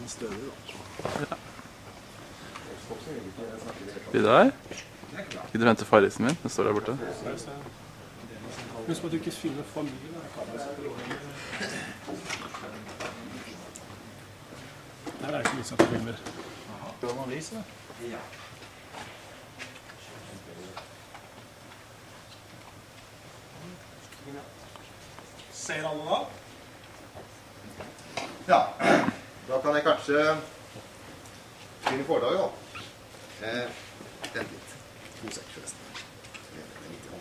stødig da. Vidar? Gidder du hente farrisen min? Den står der borte. Husk på at du ikke filmer for mye. Her er det ikke mye som filmer. Skal man vise det? Ja. Ser alle da? Ja, da kan jeg kanskje begynne foredraget da. Vent litt. 2 sek forresten. Vent litt grann.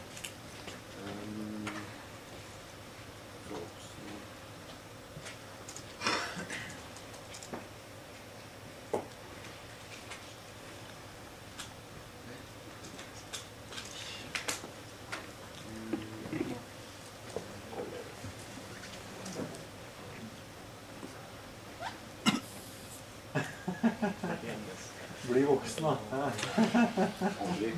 Bli voksen da. Aldri.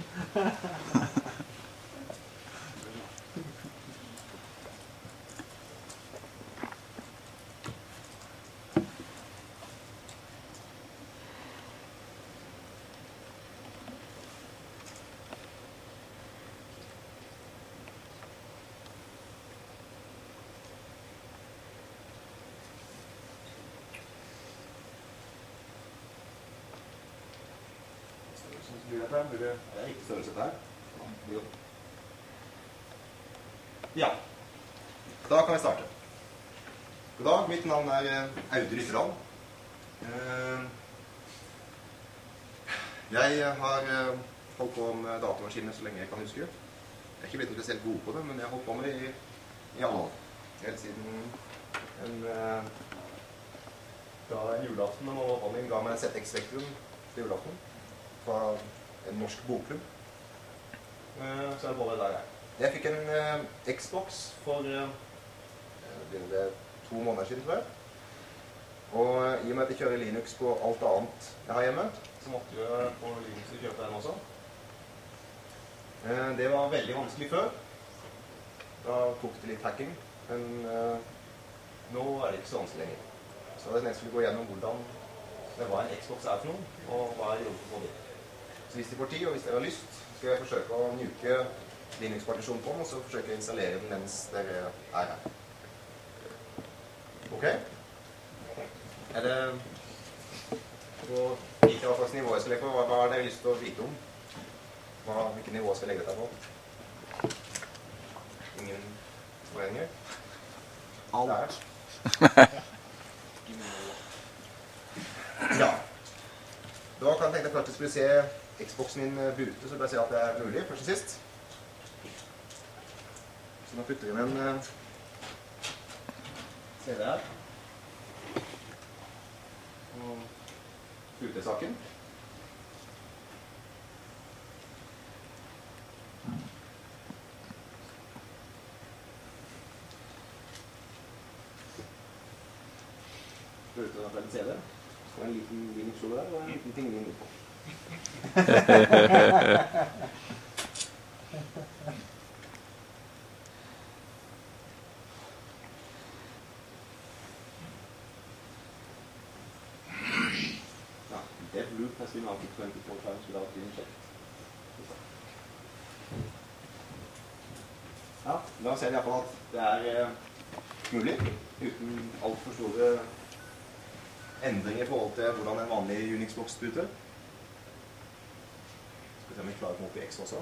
Det er ikke størrelse der. Ja, da kan vi starte. God dag, mitt navn er Audun Rytterland. Jeg har holdt på med datamaskiner så lenge jeg kan huske. Jeg er ikke blitt spesielt god på det, men jeg har holdt på med det i alle år. Helt siden fra en julaften når mamma min ga meg ZX Spectrum til julaften fra en norsk bokklubb. Så er det bare der jeg er. Jeg fikk en Xbox for 2 måneder siden, tror jeg. Og i og med at jeg kjører Linux på alt annet jeg har hjemme, så måtte jeg på Linux kjøpe den også. Det var veldig vanskelig før. Da tok det litt hacking, men nå er det ikke så vanskelig lenger. Så jeg skulle gå gjennom hva en Xbox er for noe, og hva jeg gjorde på det. Så hvis de får tid, og hvis dere har lyst, skal jeg forsøke å nuke Linux-partisjonen på den, og så forsøke å installere den mens dere er her. Ok? Er det på vite hva slags nivå jeg skal legge på? Hva har dere lyst til å vite om? Hvilket nivå skal jeg legge dette på? Ingen forregninger? Alt. Ja. Da kan jeg tenke deg først at jeg skulle se Xboxen min boote, så bare se at det er mulig, først og sist. Så nå putter vi inn en CD her. Og boote-saken. Boote den fra en CD. Så er det en liten Linux-logo der, og en liten ting inn på. Dev loop has been out 24 times without being checked. Ja, da ser vi i hvert fall at det er mulig, uten alt for store endringer i forhold til hvordan en vanlig Unix-boks booter. Skal vi se om vi klarer å komme opp i X også.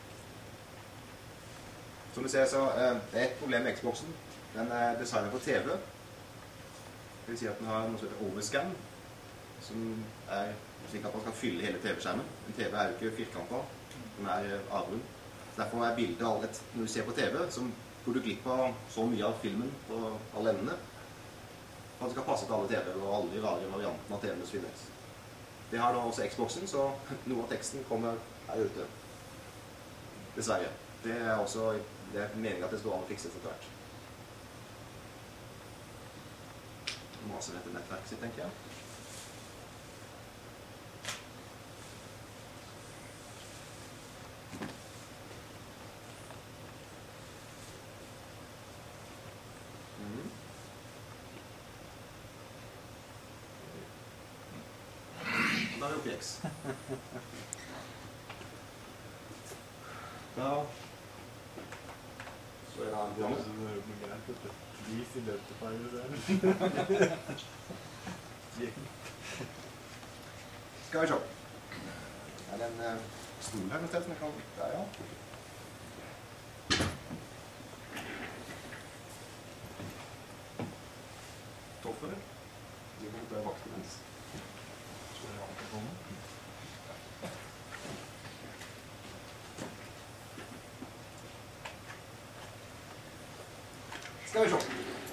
Som du ser, så det er et problem med Xboxen. Den er designet på TV. Det vil si at den har noe som heter overscan, som er slik at man kan fylle hele TV-skjermen. En TV er jo ikke firkantet, den er avrund. Derfor er bildet alt, når du ser på TV, så går du glipp av så mye av filmen på alle endene, for at det skal passe til alle TV og alle de rare variantene av TV-en som finnes. Det har da også Xboxen, så noe av teksten kommer her ute. Dessverre. Det er også meningen at det skal an å fikse etter hvert. Maser dette nettverket sitt, tenker jeg. Mario PX. Da så er det han programmet. Vis i løpet av det. Skal vi se. Er det en stol her med som jeg kan... Der, ja. Toffer. Du må prøve vakten mens. Skal vi se.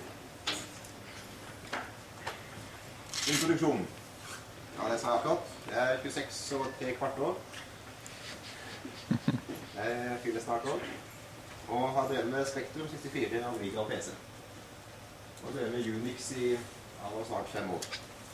Introduksjon. Ja, det sa jeg akkurat. Jeg er 26 og 3/4 år. Jeg fyller snart år. Og har drevet med Spektrum 64, Amiga og PC. Og drevet med Unix i snart 5 år.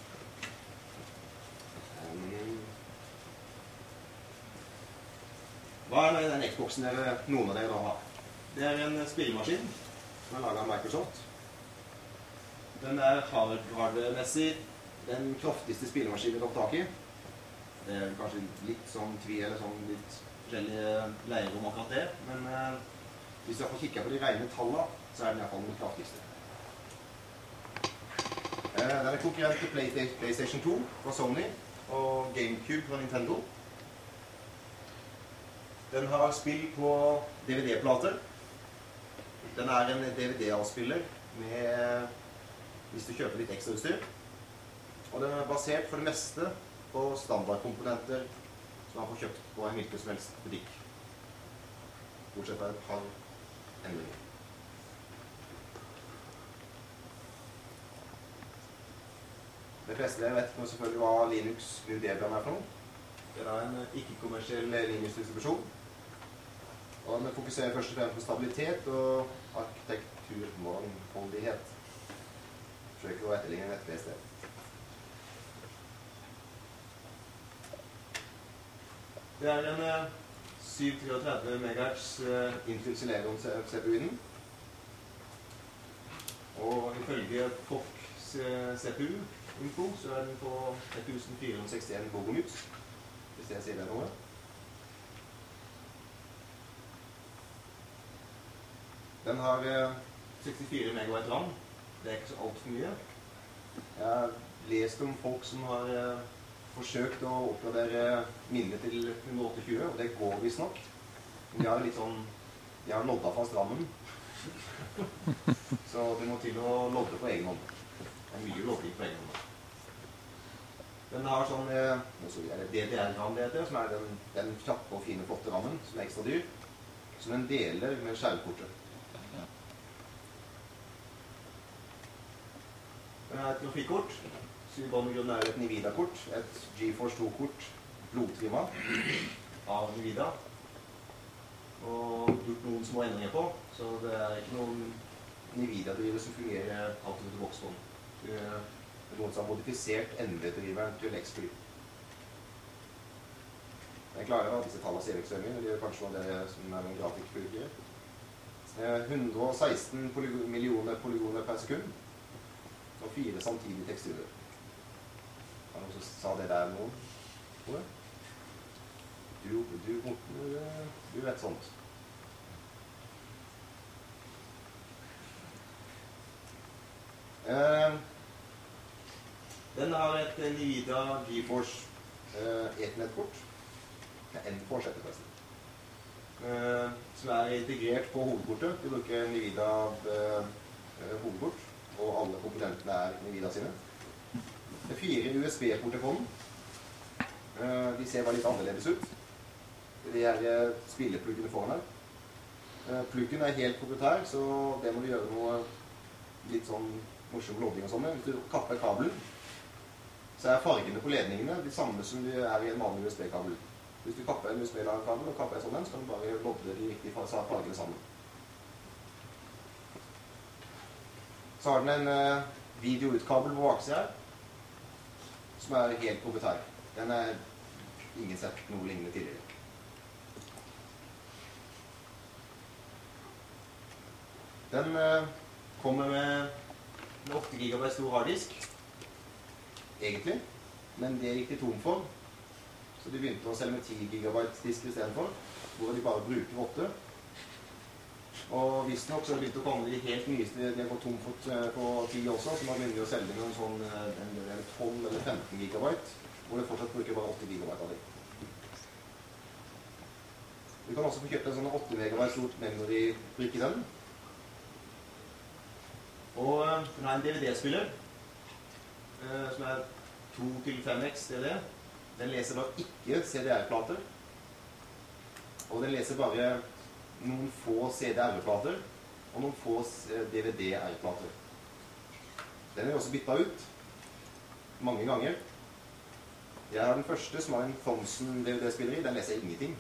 Hva er den Xboxen noen av dere da har? Det er en spillemaskin som er laget av Microsoft. Den er hardware-messig den kraftigste spillemaskinen vi kan få tak i. Det er kanskje litt sånn tvil eller sånn litt forskjellige leier om akkurat det, men hvis jeg får kikke på de rene tallene, så er den i hvert fall den kraftigste. Den er konkurrent til PlayStation 2 fra Sony og GameCube fra Nintendo. Den har spill på DVD-plater. Den er en DVD-avspiller med, hvis du kjøper litt ekstra utstyr. Og den er basert for det meste på standardkomponenter som man får kjøpt på en hvilken som helst butikk. Bortsett fra et par endringer. Det fleste jeg vet nå selvfølgelig hva Linux GNU Debian er for noe. Det er en ikke-kommersiell Linux-distribusjon. Og den fokuserer først og fremst på stabilitet og arkitekturmangfoldighet. Forsøker å etterligne nettbasert. Det er en 733 MHz Intel Celeron CPU-en. Og ifølge POC CPU-info så er den på 1461 Bogomutz, hvis jeg sier det noe. Den har 64 MB RAM. Det er ikke så alt for mye. Jeg har lest om folk som har forsøkt å oppgradere minnet til 128, og det går visst nok. Men de har litt sånn, de har lodda fast rammen. Så de må til å lodde på egen hånd. Det er mye lodding på egen hånd. Den har sånn, DDR-ram det heter, som er den kjappe og fine, flotte rammen, som er ekstra dyr, som den deler med skjermkortet. Den er et grafikkort. Så i bunn og grunn er det et Nvidia-kort, et GeForce 2-kort, blodtrimmet av Nvidia. Og gjort noen små endringer på, så det er ikke noen Nvidia-driver som fungerer out of the box på den. Det er noen som har modifisert NV-driveren til XP. Jeg klarer at disse tallene ser ikke så mye, det gjør kanskje noe det som er en grafikkbruker. 116 millioner polygoner per sekund. Og 4 samtidige teksturer. Var det noen som sa det der noen? Du vet sånt. Den har et Nvidia GeForce Ethernet-kort. Det er N-Force etter forresten. Som er integrert på hovedkortet. Vi bruker Nvidia hovedkort. Og alle komponentene er Nvidia sine. Det er 4 USB-porter på den. De ser bare litt annerledes ut. De er spillepluggene foran her. Pluggen er helt proprietær, så det må du gjøre noe litt sånn morsom lodding og sånn. Hvis du kapper kabelen, så er fargene på ledningene de samme som de er i en vanlig USB-kabel. Hvis du kapper en USB-kabel og kapper en sånn, så kan du bare lodde de riktige fargene sammen. Så har den en video-utkabel på baksiden her, som er helt proprietær. Den er ingen sett noe lignende tidligere. Den kommer med 8 GB stor harddisk, egentlig, men det gikk de tom for Så de begynte å selge med 10 gigabyte disker i stedet for, hvor de bare bruker 8. Og visstnok så har det begynt å komme de helt nyeste, de har gått tom på 10 også, så man begynner å selge noen sånn 12 eller 15 gigabyte, hvor de fortsatt bruker bare 8 gigabyte av det. Du kan også få kjøpt en sånn 8 megabyte stort memory-brick i den. Og den har en DVD-spiller, som er 2-5x DVD. Den leser da ikke CDR-plater, og den leser bare noen få CDR-plater og noen få DVD-R-plater. Den er også byttet ut mange ganger. Jeg har den første som har en Thomson DVD-spiller i, den leser jeg ingenting.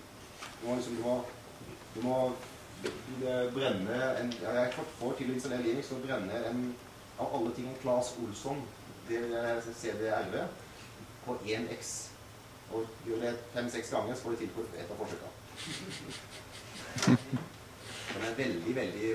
Du må brenne jeg får til å installere Linux og brenne av alle ting en Claes Olsson CDR på 1x. Og gjør det 5-6 ganger, så får du til på et av forsøkene. Den er veldig, veldig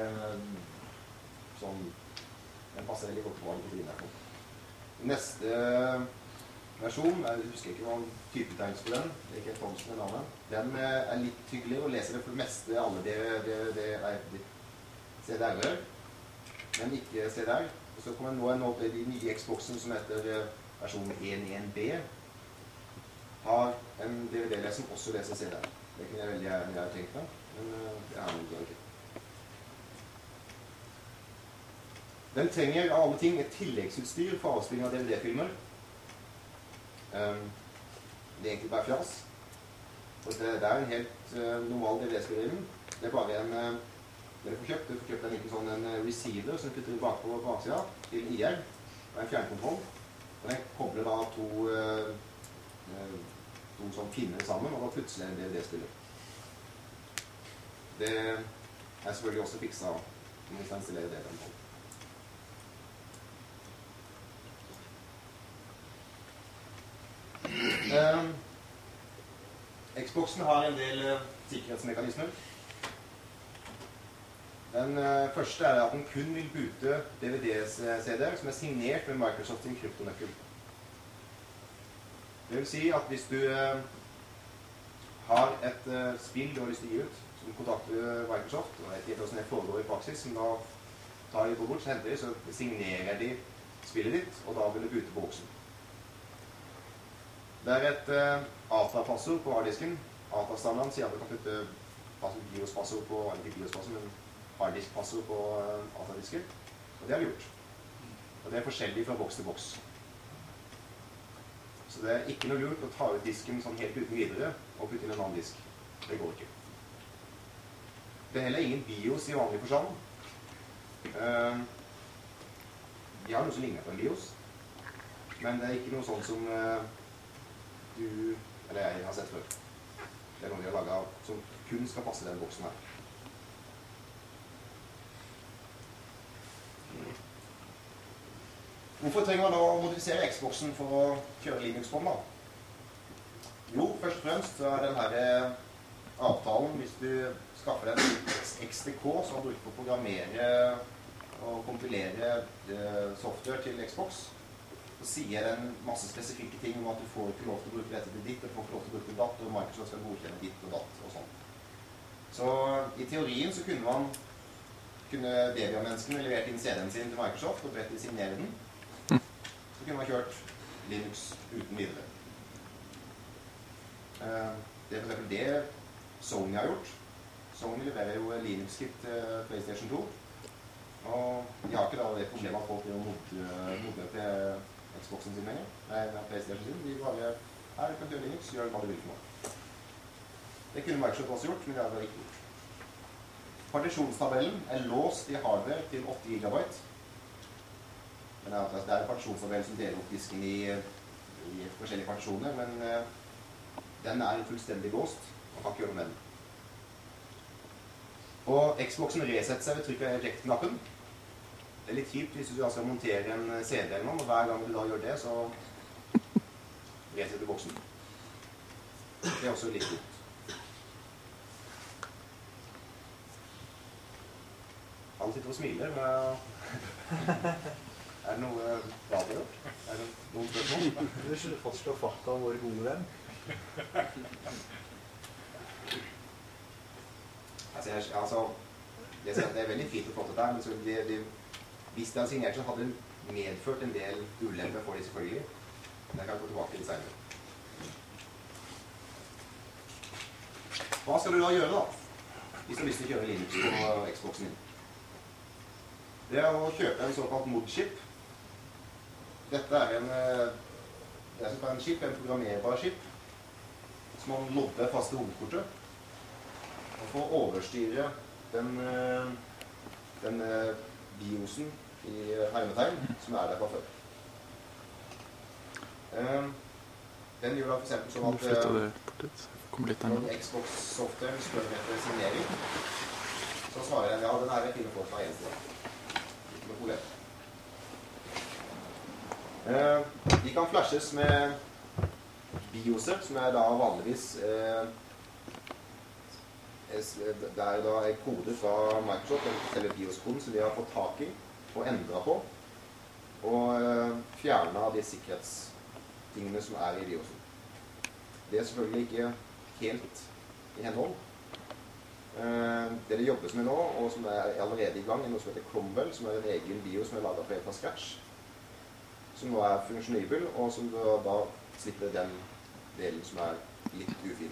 sånn, den passer veldig godt på alle proteiner på. Neste versjon, jeg husker ikke hva typetegns på den, det er ikke Thomson eller navnet. Den er litt hyggeligere og leser det for det meste alle CDR-er, men ikke CDR. Og så kommer nå de nye Xboxen som heter versjon 1.1b, har en DVD-leser som også leser CDR. Det kunne jeg veldig gjerne tenkt meg, men det er noe ikke. Den trenger av alle ting et tilleggsutstyr for avspilling av DVD-filmer. Det er egentlig bare fjas. Og det er en helt normal DVD-spiller. Det er bare en dere får kjøpt en liten sånn receiver som putter bakpå på baksida til IR og en fjernkontroll. Og den kobler da to sånn pinner sammen, og da plutselig en DVD-spiller. Det er selvfølgelig også fiksa når vi skal installere DVD-en. Xboxen har en del sikkerhetsmekanismer. Den første er at den kun vil boote DVD-CD-er som er signert med Microsoft sin kryptonøkkel. Det vil si at hvis du har et spill du har lyst til å gi ut, som kontakter Microsoft, og vet ikke hvordan det foregår i praksis, som da tar de på bort, så henter de, så signerer de spillet ditt, og da vil du boote på boksen. Det er et ATA-passord på harddisken. ATA-standarden sier at du kan putte BIOS-passord på, eller ikke BIOS-passord, men harddisk-passord på ATA-disken. Og det har vi gjort. Og det er forskjellig fra boks til boks. Så det er ikke noe lurt å ta ut disken sånn helt uten videre og putte inn en annen disk. Det går ikke. Det er heller ingen BIOS i vanlig forstand. Vi har noe som ligner på en BIOS, men det er ikke noe sånn som du, eller jeg har sett før. Det er noe vi har laget som kun skal passe den boksen her. Hvorfor trenger man da å modifisere Xboxen for å kjøre Linux på den da? Jo, først og fremst så er denne avtalen, hvis du skaffer en XDK som har brukt på å programmere og kompilere software til Xbox, så sier den masse spesifikke ting om at du får ikke lov til å bruke dette til ditt, og du får ikke lov til å bruke til datt, og Microsoft skal godkjenne ditt og datt og sånn. Så i teorien så kunne Debian-menneskene levert inn CD-en sin til Microsoft og bedt de signere den. Så kunne man kjørt Linux uten videre. Det er for eksempel det Sony har gjort. Sony leverer jo Linux-kit til PlayStation 2. Og de har ikke da det problemet at folk gjør modne til Xboxen sin lenger. Nei, PlayStation sin. De bare, her kan du gjøre Linux, gjør hva du vil for noe. Det kunne Microsoft også gjort, men det har de ikke gjort. Partisjonstabellen er låst i hardware til 8 gigabyte. Men det er en partisjonstabell som deler opp disken i forskjellige partisjoner, men den er fullstendig låst, og kan ikke gjøre noe med den. Og Xboxen resetter seg ved trykk av eject-knappen. Det er litt kjipt hvis du skal montere en CD eller noe, og hver gang du da gjør det, så resetter du boksen. Det er også litt godt. Han sitter og smiler, men er det noe bra på det? Er det noen spørsmål? Du skulle fastslå fakta om hvor gode den. Altså, det er veldig fint å få til det, men hvis det hadde signert, så hadde det medført en del ulemper for de selvfølgelig. Men jeg kan gå tilbake til senere. Hva skal du da gjøre da, hvis du har lyst til å kjøre Linux på Xboxen din? Det er å kjøpe en såkalt modchip. Dette er en chip, en programmerbar chip, som man lodder fast til hovedkortet. Og for å overstyre den BIOSen i hermetegn, som er der fra før. Den gjør da for eksempel sånn at når Xbox-softwaren spør etter signering, så svarer den, ja, den er fine folk fra en sted. Ikke noe problem. De kan flashes med BIOSer, som er da vanligvis det er da en kode fra Microsoft, eller BIOS-koden, som de har fått tak i og endret på, og fjernet de sikkerhetstingene som er i BIOSen. Det er selvfølgelig ikke helt i henhold. Det jobbes med nå, og som er allerede i gang, er noe som heter Cromwell, som er en egen BIOS som er laget fra scratch, som nå er funksjonibel, og som da slipper den delen som er litt ufin.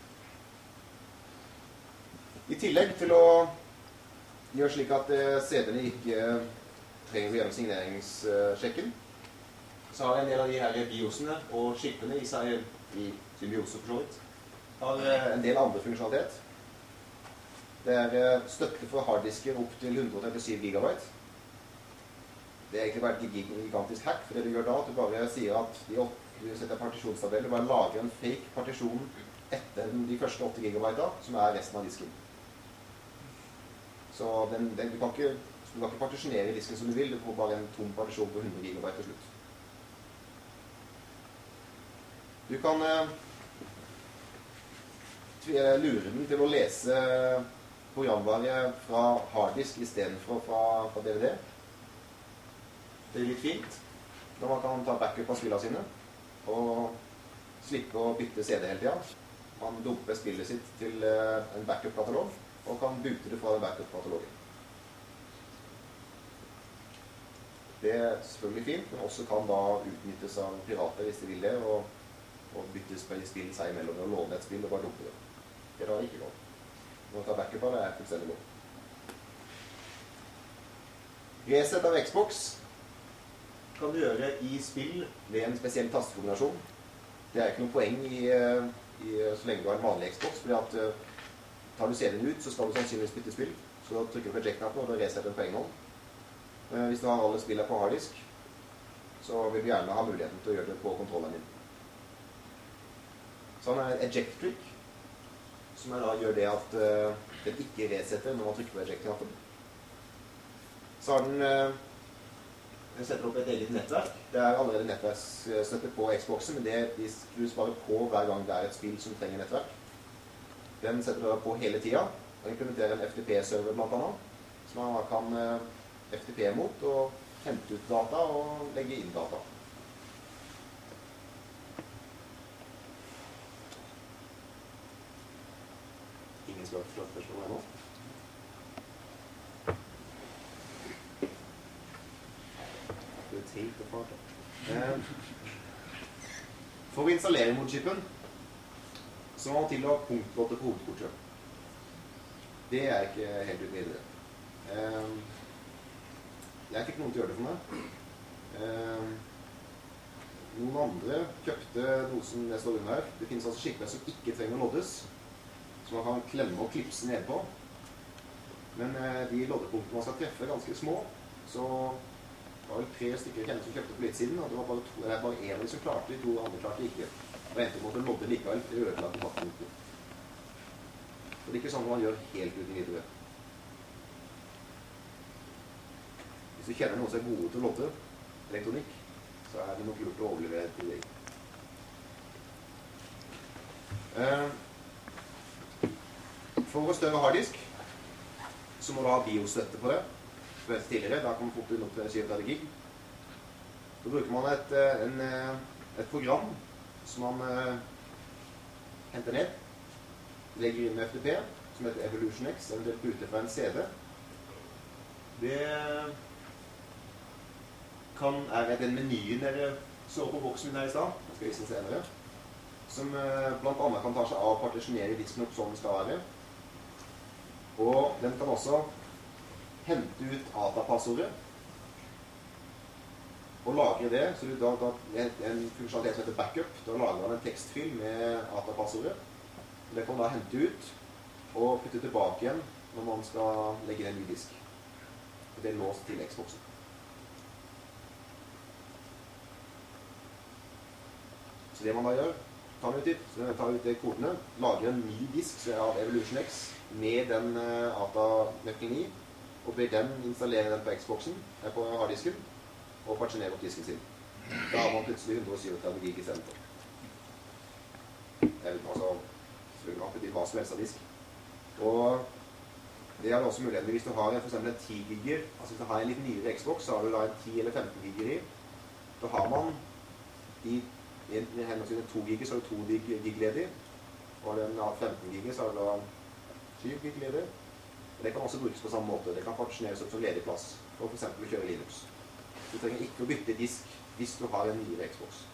I tillegg til å gjøre slik at CD-ene ikke trenger å gjøre signeringssjekken, så har en del av de her BIOSene og chipene i seg i symbiose for så vidt, har en del andre funksjonalitet. Det er støtte for harddisker opp til 137 gigabyte. Det er egentlig bare et gigantisk hack, for det du gjør da, at du bare sier at du setter partisjonstabeller, du bare lager en fake partisjon etter de første 8 gigabyte, som er resten av disken. Så du kan ikke partisjonere disken som du vil, du får bare en tom partisjon på 100 gigabyte til slutt. Du kan lure den til å lese programvare fra harddisk i stedet for fra DVD. Det er litt fint når man kan ta backup av spillene sine og slippe å bytte CD hele tiden. Man dumper spillet sitt til en backup-katalog og kan boote det fra den backup-katalogen. Det er selvfølgelig fint, men også kan da utnyttes av pirater hvis de vil det, og bytte spill seg imellom og låne et spill og bare dumpe det. Det er da ikke lov. Når man tar backup av det, er fullstendig lov. Reset av Xbox kan du gjøre i spill ved en spesiell tastekombinasjon. Det er ikke noe poeng så lenge du har en vanlig Xbox, fordi at tar du CD-en ut, så skal du sannsynligvis bytte spill. Så da trykker du på eject-knappen, og da resetter den på egen hånd. Hvis du har alle spillene på harddisk, så vil du gjerne ha muligheten til å gjøre det på kontrollen din. Så har den eject-trick, som da gjør det at den ikke resetter når man trykker på eject-knappen. Så har den setter opp et eget nettverk. Det er allerede nettverksstøtte på Xboxen, men de skrus bare på hver gang det er et spill som trenger nettverk. Den setter du på hele tiden, og implementerer en FTP-server blant annet, som man kan FTP mot og hente ut data og legge inn data. Ingen skal forstå spørsmålet nå. For å installere modchipen så må man til å ha punktlåter på hovedkortet. Det er ikke helt uten videre. Jeg fikk noen til å gjøre det for meg. Noen andre kjøpte noe som det står under her. Det finnes altså chipper som ikke trenger å loddes, som man kan klemme og klipse ned på. Men de loddepunktene man skal treffe er ganske små, så det var vel 3 stykker jeg kjenner som kjøpte på litt siden, og det var bare en av de som klarte, de 2 andre klarte ikke. Og endte på å lodde likevel til ødelagt kontaktpunkter. Så det er ikke sånn man gjør helt uten videre. Hvis du kjenner noen som er gode til å lodde elektronikk, så er det nok lurt å overlevere til deg. For å større harddisk, så må du ha BIOS-støtte på det. Tidligere, da kan man fort inn opp til 37 gig. Da bruker man et program som man henter ned, legger inn med FTP, som heter Evolution X, eventuelt booter fra en CD. Det er den menyen dere så på boksen min her i stad, jeg skal vise den senere, som blant annet kan ta seg av å partisjonere disken opp som den skal være. Og den kan også hente ut ATA-passordet og lagre det, så du da en funksjonalitet som heter backup, da lager man en tekstfil med ATA-passordet. Det kan man da hente ut og putte tilbake igjen når man skal legge inn en ny disk. Og det er låst til Xboxen. Så det man da gjør, tar ut de kodene, lager en ny disk av Evolution X med den ATA-nøkkelen i, og ber den installere den på Xboxen, på harddisken, og partitionere opp disken sin. Da har man plutselig 137 gig i stedet. Altså, selvfølgelig kan betyr hva som helst av disk. Og det er også muligheten hvis du har for eksempel en 10 gigger, altså hvis du har en litt nyere Xbox, så har du da en 10 eller 15 gigger i. Da har man i henholdsvis en 2 gigger, så har du 2 gig ledig. Og har du 15 gigger, så har du da 7 gig ledig. Det kan også brukes på samme måte. Det kan partitioneres opp som ledig plass, for eksempel å kjøre Linux. Du trenger ikke å bytte disk hvis du har en nyere Xbox.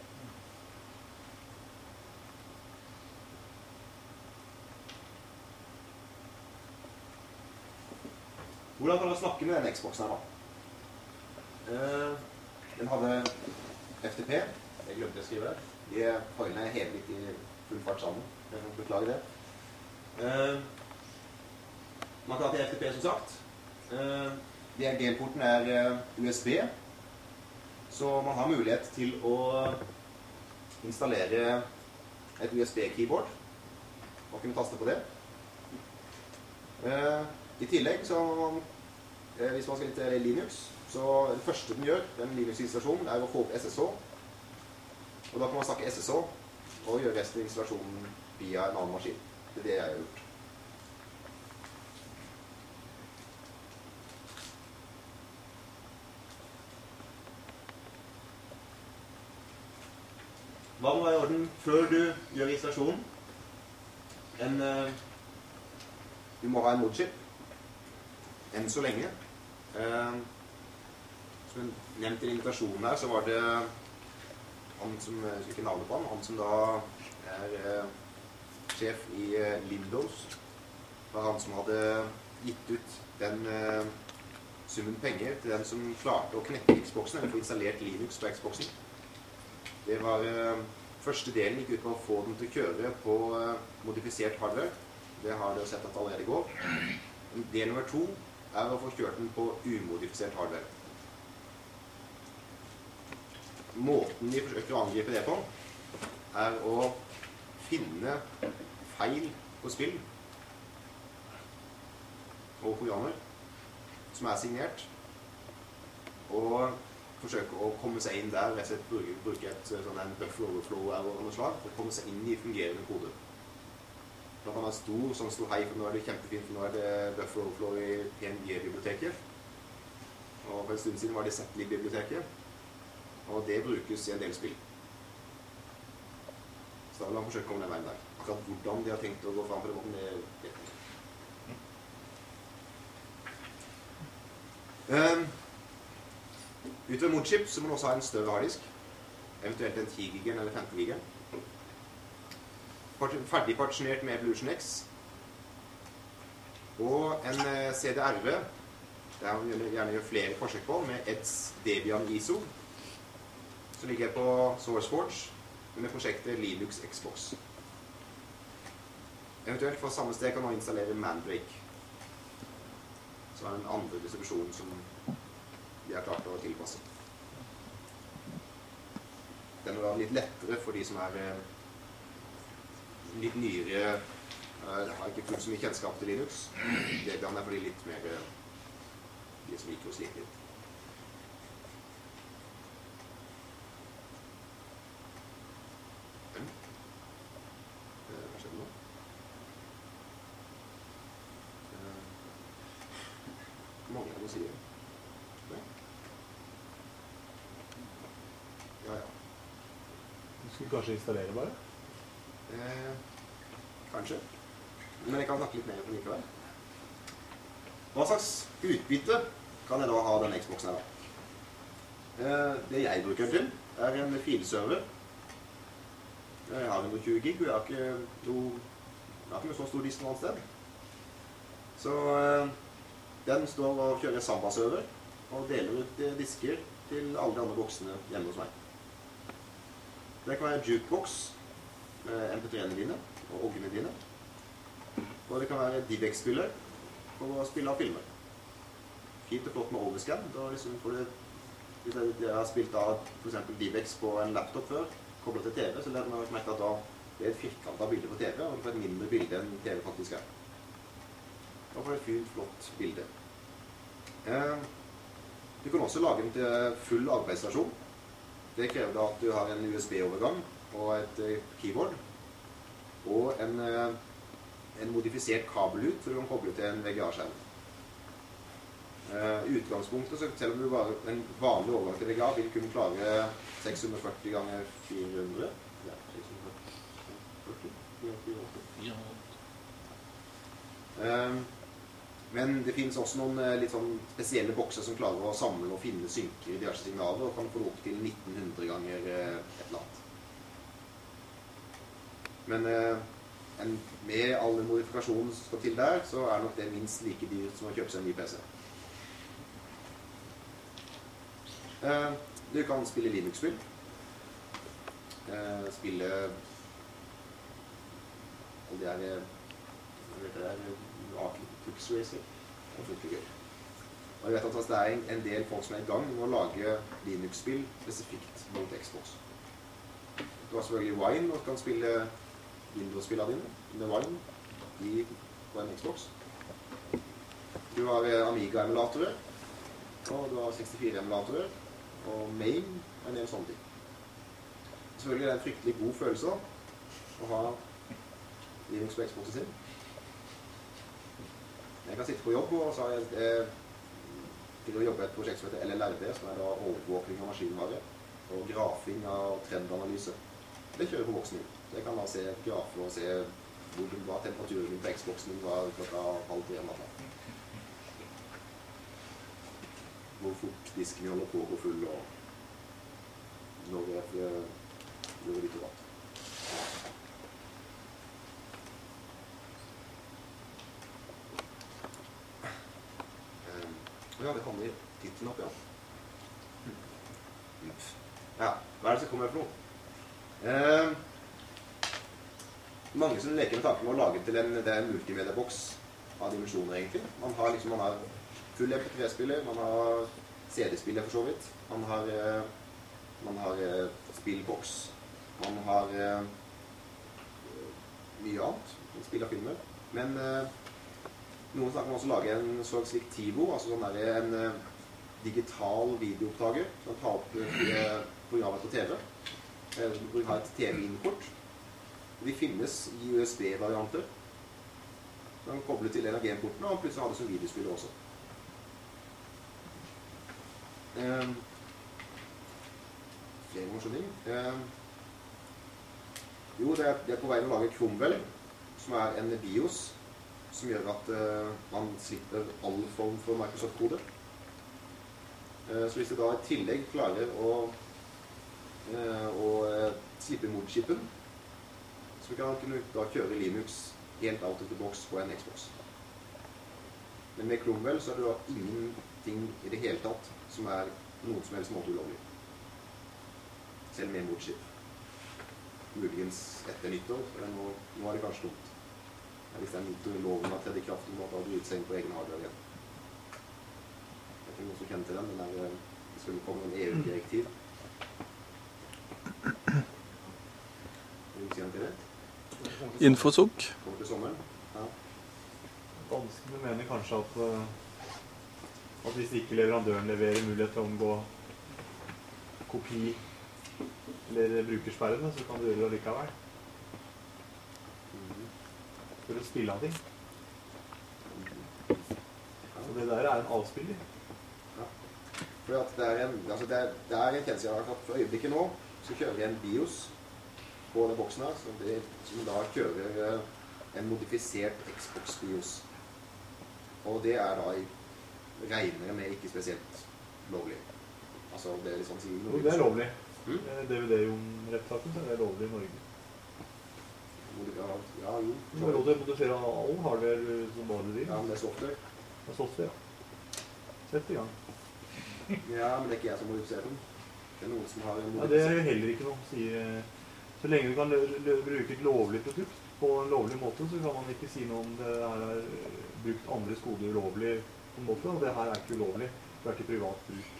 Hvordan kan du snakke med denne Xboxen her da? Den hadde FTP. Jeg glemte å skrive det. De filene er helt litt i full fart sammen. Jeg må beklage det. Man kan ha til FTP som sagt. DRG-porten er USB, så man har mulighet til å installere et USB-keyboard og kunne taste på det. I tillegg så har man, hvis man skal installere Linux, så det første den gjør, den Linux-installasjonen, er å få opp SSH. Og da kan man snakke SSH og gjøre resten av installasjonen via en annen maskin. Det er det jeg har gjort. Hva må være i orden før du gjør installasjonen? Du må ha en modchip. Enn så lenge. Som jeg nevnte i invitasjonen her, så var det han som, jeg skal ikke navnet på han som da er sjef i Windows. Det var han som hadde gitt ut den summen penger til den som klarte å knekke Xboxen, eller få installert Linux på Xboxen. Det var første delen gikk ut på å få den til å kjøre på modifisert hardware. Det har dere sett at allerede går. Del nummer 2 er å få kjørt den på umodifisert hardware. Måten vi forsøker å angripe det på er å finne feil på spill og programmer som er signert, og forsøke å komme seg inn der, rett og slett bruke en buffer overflow eller noe slag, for å komme seg inn i fungerende kode. Blant annet stor, sånn stor hei, for nå er det kjempefint, for nå er det buffer overflow i PNG-biblioteket. Og for en stund siden var det Zetlib-biblioteket, og det brukes i en del spill. Så da vil han forsøke å komme den veien der. Akkurat hvordan de har tenkt å gå fram på det måten, det vet jeg ikke. Utover modchip så må man også ha en større harddisk, eventuelt en 10 giger eller 15 giger. Ferdig partisjonert med Evolution X. Og en CDRV, der man gjerne gjør flere forsøk på, med EDS Debian ISO, som ligger på SourceForge, med prosjektet Linux Xbox. Eventuelt fra samme sted kan man installere Mandrake, som er den andre distribusjonen som de har klart å tilpasse. Den er da litt lettere for de som er litt nyere, har ikke fullt så mye kjennskap til Linux. Den er for de litt mer de som liker å slite litt. Hva skjedde nå? Mange av dem sier Du skulle kanskje installere bare? Kanskje. Men jeg kan snakke litt mer på likevel. Hva slags utbytte kan jeg da ha denne Xboxen her da? Det jeg bruker den til er en filserver. Jeg har 120 gig, og jeg har ikke noe så stor disk noe annet sted. Så den står og kjører Samba-server og deler ut disker til alle de andre boksene hjemme hos meg. Det kan være jukebox med MP3-ene dine og oggene dine. Og det kan være DivX-spiller for å spille av filmer. Fint og flott med overscan. Da liksom får du, hvis jeg har spilt av for eksempel DivX på en laptop før, koblet til TV, så lærte man merke at da det er et firkantet bilde på TV, og du får et mindre bilde enn TV faktisk er. Da får du et fint, flott bilde. Du kan også lage den til full arbeidsstasjon. Det krever da at du har en USB-overgang og et keyboard, og en modifisert kabel ut, så du kan koble til en VGA-skjerm. I utgangspunktet, så selv om du bare en vanlig overgang til VGA vil kunne klare 640 ganger 400. Ja, 640. Men det finnes også noen litt sånn spesielle bokser som klarer å samle og finne synker i diverse signaler, og kan få opp til 1900 ganger et eller annet. Men med alle modifikasjoner som skal til der, så er nok det minst like dyrt som å kjøpe seg en ny PC. Du kan spille Linux-spill. Spille og det er Tux Racer. Og det gøy. Og jeg vet at det er en del folk som er i gang med å lage Linux-spill spesifikt mot Xbox. Du har selvfølgelig Wine, og kan spille Windows-spillene dine med Wine på en Xbox. Du har Amiga-emulatorer, og du har 64-emulatorer, og MAME og en del sånne ting. Selvfølgelig er det en fryktelig god følelse å ha Linux på Xboxen sin. Jeg kan sitte på jobb, og så har jeg til å jobbe et prosjekt som heter LLRD, som er da overvåkning av maskinvare, og grafing av trendanalyse. Det kjører på boksen min. Så jeg kan da se grafer og se hva temperaturen min på Xboxen min var klokka 2:30 om natta. Hvor fort disken holder på å gå full, og når det gjør litt rart. Ja, det kommer i titlen opp, ja. Ja, hva er det som kommer for noe? Mange som leker med tanken med å lage til en multimedia-boks av dimensjoner, egentlig. Man har full MP3-spiller, man har CD-spiller for så vidt, man har spillboks, man har mye annet, spill av filmer, men noen snakker om også å lage en sånn slik TiVo, altså sånn en digital videoopptaker, som tar opp programmet på TV, hvor vi har et TV-innkort. De finnes i USB-varianter, som kan koble til en av game-portene, og plutselig ha det som videospiller også. Flere morsjoning. Jo, det er på vei å lage Cromwell, som er en BIOS, som gjør at man slipper all form for Microsoft-kode. Så hvis du da i tillegg klarer å slippe modchipen, så kan man da kjøre Linux helt out of the box på en Xbox. Men med Cromwell så er det da ingenting i det hele tatt som er noen som helst måte ulovlig. Selv med modchip. Muligens etter nyttår, for nå er det kanskje dumt. Hvis det er loven av tredje kraft, du må ta det utseng på egen hardware igjen. Jeg vet ikke noen som kjenner til den, men det skulle komme en EU-direktiv. Vil du si han til det? Infosok. Kommer til sommeren. Ja. Danskene mener kanskje at hvis ikke leverandøren leverer mulighet til å omgå kopi eller brukersperrene, så kan du gjøre det likevel. For å spille av ting. Så det der er en avspiller. Ja. For at det er en kjensgjerning at for øyeblikket nå så kjører vi en BIOS på den boksen her, som da kjører en modifisert Xbox BIOS. Og det er da regner med ikke spesielt lovlig. Altså, det er liksom Jo, det er lovlig. DVD-rettssaken, så er det lovlig i Norge. Ja, jo. Du har lov til å modifisere all hardware som bare du vil. Ja, men det er software. Det er software, ja. Sett i gang. Ja, men det er ikke jeg som modifiserer den. Det er noen som har ja, det er jo heller ikke noe. Sier, så lenge du kan bruke et lovlig produkt på en lovlig måte, så kan man ikke si noe om det her er brukt andres koder ulovlig på en måte, og det her er ikke ulovlig. Det er til privat bruk.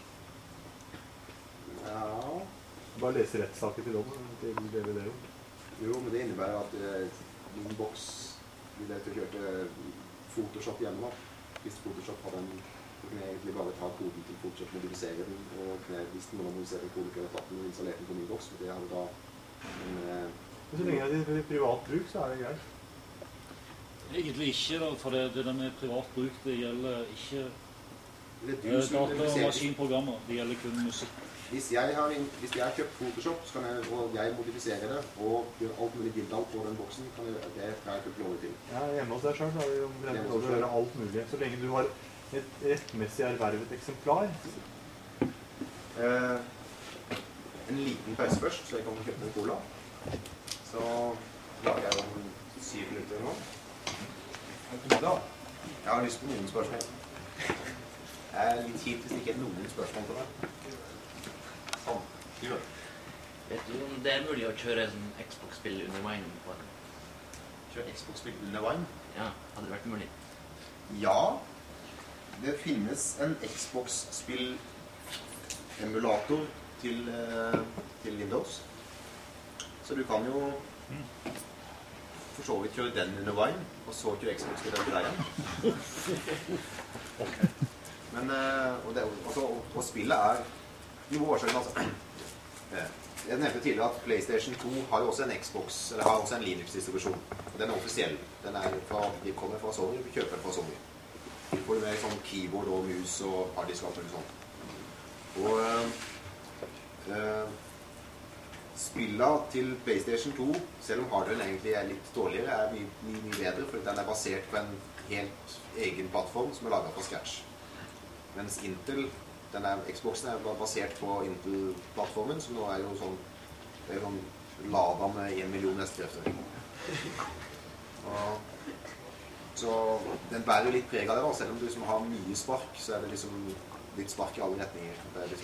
Ja. Bare lese rettssaker til dommen, til DVD-en. Jo, men det innebærer at min boks vil jeg kjøre Photoshop hjemme. Hvis Photoshop har den, så kan jeg egentlig bare ta koden til Photoshop, modifisere den, og hvis noen har modifisert en kode, kan jeg tatt den og installert den på min boks, men det har vi da så lenge det er privat bruk, så er det greit. Egentlig ikke, da, for det der med privat bruk, det gjelder ikke data- og maskinprogrammer, det gjelder kun musikk. Hvis jeg har kjøpt Photoshop, så kan jeg modifisere det, og gjøre alt mulig bilder på den boksen, det har jeg kjøpt lov til. Ja, hjemme hos deg selv har vi jo lov til å gjøre alt mulig, så lenge du har et rettmessig ervervet eksemplar. En liten pause først, så jeg kan kjøpe en cola. Så lager jeg om 7 minutter nå. Da, jeg har lyst på noen spørsmål. Det er litt kjipt hvis det ikke er noen spørsmål til deg. Sånn, gjør. Vet du om det er mulig å kjøre en Xbox-spill under Wine på den? Kjøre Xbox-spill under Wine? Ja, hadde det vært mulig? Ja, det finnes en Xbox-spill emulator til Windows. Så du kan jo for så vidt kjøre den under Wine, og så kjøre Xbox til den greien. Men, og spillet er noe årsaken, altså. Jeg nevnte tidligere at PlayStation 2 har jo også en Xbox, eller har også en Linux-distribusjon. Og den er offisiell. De kommer fra Sony, vi kjøper den fra Sony. De får med sånn keyboard og mus og harddisk og alt sånt. Og spillet til PlayStation 2, selv om hardwaren egentlig er litt dårligere, er mye bedre, fordi den er basert på en helt egen plattform som er laget fra scratch. Mens Intel, Xboxen er basert på Intel-plattformen, som nå er jo sånn, det er jo sånn lada med 1 million hestekrefter. Så den bærer jo litt preg av det, selv om du liksom har mye spark, så er det liksom litt spark i alle retninger. Det er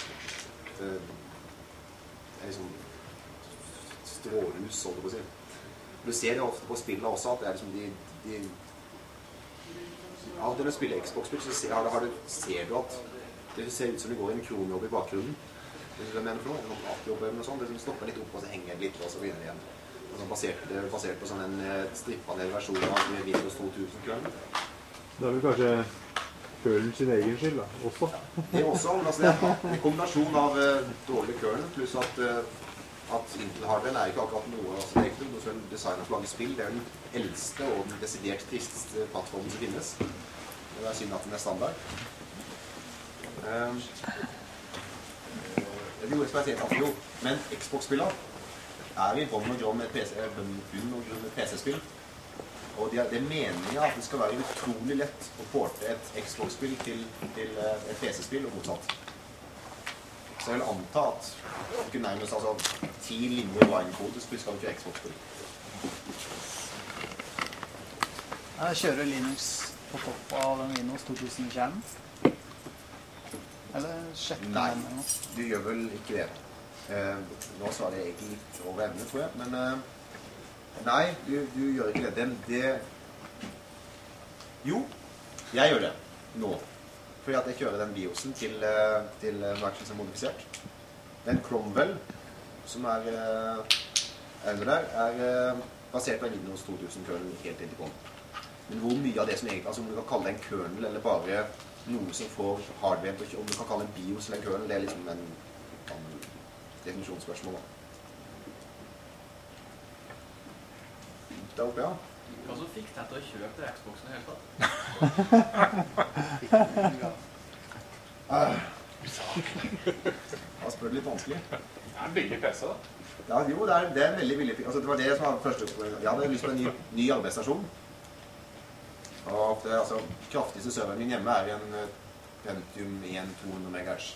liksom strålhus, sånn du kan si. Du ser det ofte på spillet også, at det er liksom av det å spille Xbox-spill, så ser du at det ser ut som det går en kronjobb i bakgrunnen. Det er det jeg mener for noe, en AT-jobb eller noe sånt. Det stopper litt opp, og så henger det litt, og så begynner det igjen. Basert på sånn en strippanel versjon av Windows 2000-kølen. Det er vel kanskje kølen sin egen skyld, da, også. Det er også, altså det er en kombinasjon av dårlig kølen, pluss at Intel-hardwaren er ikke akkurat noe, altså det er ikke noe som er designet for å lage spill. Det er den eldste og den desidert tristeste plattformen som finnes. Det er synd at den er standard. Men Xbox-spiller er i bånd og grunn med et PC-spill. Og det er meningen at det skal være utrolig lett å porte et Xbox-spill til et PC-spill og motsatt. Så jeg vil anta at du kunne nærmest 10 linjer Wine-kode, så skal du ikke Xbox-spill. Jeg kjører Linux på topp av den Windows 2000-kjernen. Eller sjekker den eller noe? Du gjør vel ikke det. Nå så er det egentlig litt over evne, tror jeg. Men nei, du gjør ikke det. Jo, jeg gjør det nå. Fordi at jeg kjører den BIOSen til verkselen som er modifisert. Den Cromwell, som er med der, er basert på en Windows 2000-kernel helt inntil på. Men hvor mye av det som egentlig, altså om du kan kalle det en kernel, eller bare noe som får hardware, om du kan kalle en BIOS eller en kernel, det er liksom en definisjonsspørsmål. Der oppe, ja. Hva som fikk deg til å kjøpe til Xboxen i hele tatt? Jeg har spurt litt vanskelig. Det er en billig PC, da. Ja, jo, det er veldig billig. Altså, det var det som var første. Jeg hadde lyst på en ny arbeidsstasjon. Og det, altså, kraftigste serveren min hjemme er en Pentium 1 200 MHz.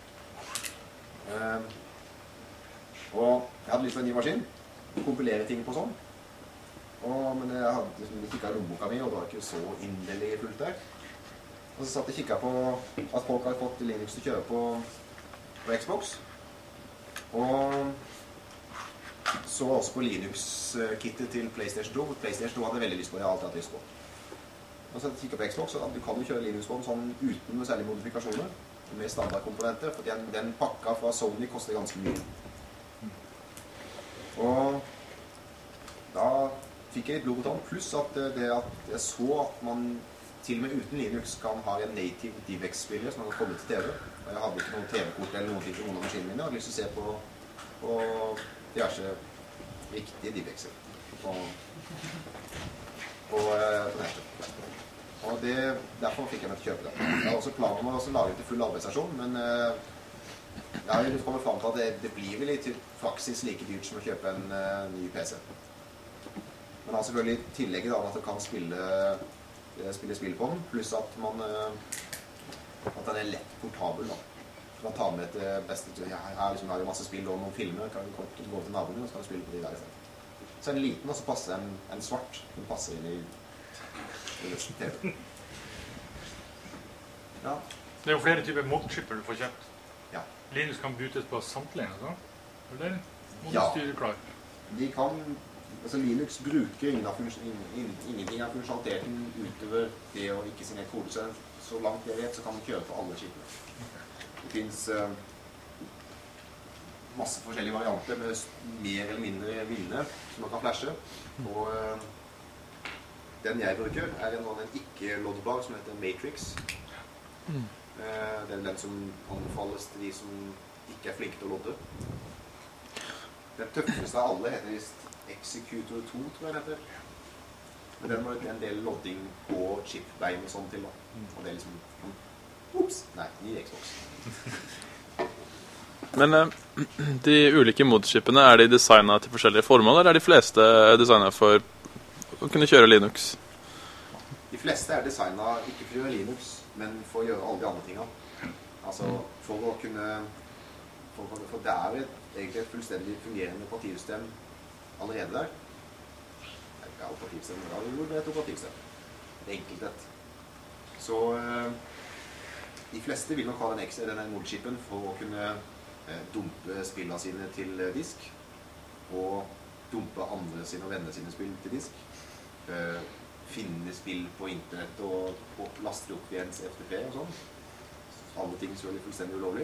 Og jeg hadde lyst på en ny maskin. Kompilere ting på sånn. Men jeg hadde liksom kikket i lommeboka mi, og det var ikke så inderlig fullt der. Og så satt jeg kikket på at folk hadde fått Linux til å kjøre på Xbox. Og så også på Linux-kittet til PlayStation 2. PlayStation 2 hadde veldig lyst på det, jeg har alltid hatt lyst på. Og så kikket på Xbox, og du kan jo kjøre Linux på den sånn uten noen særlige modifikasjoner. Med standardkomponenter, for den pakka fra Sony koster ganske mye. Og da fikk jeg litt blod på tann, pluss at jeg så at man til og med uten Linux kan ha en native DivX-spiller som man kan komme til TV. Og jeg hadde ikke noen TV-kort eller noen ting til noen av maskinene mine. Jeg hadde lyst til å se på diverse riktige DivX-er på nettet. Og derfor fikk jeg meg til å kjøpe det. Jeg har også planen om å lage til full arbeidsstasjon, men jeg har jo kommet frem til at det blir vel i praksis like dyrt som å kjøpe en ny PC. Men har selvfølgelig tillegget av at du kan spille spill på den, pluss at den er lett portabel da. Du kan ta med til beste. Her liksom har jo masse spill og noen filmer, kan du gå til naboene og så kan du spille på de der i stedet. Så en liten, og så passer en svart, den passer inn i TV. Ja. Det er jo flere typer modchipper du får kjøpt. Ja. Linux kan bootes på samtlige, sånn? Eller må du Ja. styre klar? De kan, altså Linux bruker ingenting av funksjonaliteten utover det å ikke signere kode. Så langt jeg vet, så kan man kjøre på alle chipene. Det finnes masse forskjellige varianter med mer eller mindre vinner som man kan flashe. Og den jeg bruker er en ikke-loddbar som heter Matrix. Det er den som anbefales til de som ikke er flinke til å lodde. Den tøffeste av alle heter vist Executor 2, tror jeg den heter. Men den var en del lodding på chipbein og sånn til da. Og det er liksom... Ups! Nei, ny Xbox. Men de ulike modchipene, er de designet til forskjellige formål, eller er de fleste designet for å kunne kjøre Linux? De fleste er designet ikke for å gjøre Linux, men for å gjøre alle de andre tingene. Altså for å kunne... For det er egentlig et fullstendig fungerende operativsystem allerede der. Det er ikke alle operativsystem, men det er et operativsystem. Det er enkelt et. Så de fleste vil nok ha denne modchipen for å kunne dumpe spillene sine til disk, og dumpe andre sine og venner sine spill til disk. Finne spill på internett og laste opp i ens FTP og sånn. Alle ting så er fullstendig ulovlig.